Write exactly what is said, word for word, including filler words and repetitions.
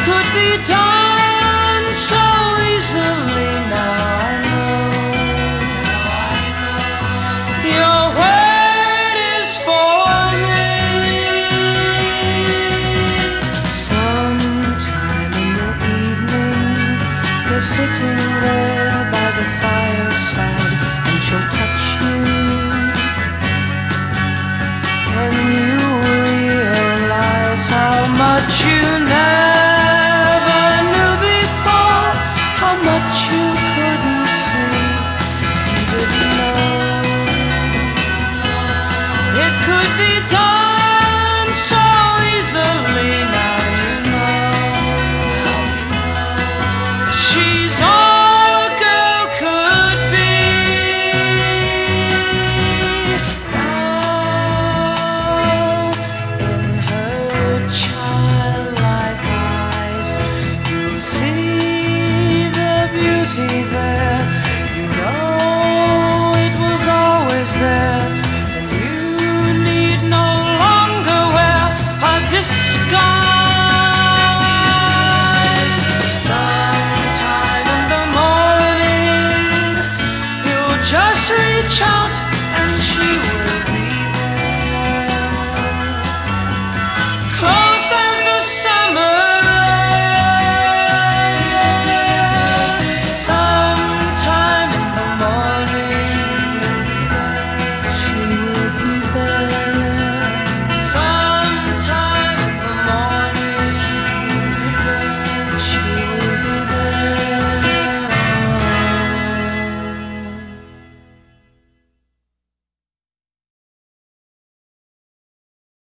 could be done so easily. Now I know you're where it is for me. Sometime in the evening, you're sitting there by the fireside, and she'll touch you, and you realize how much you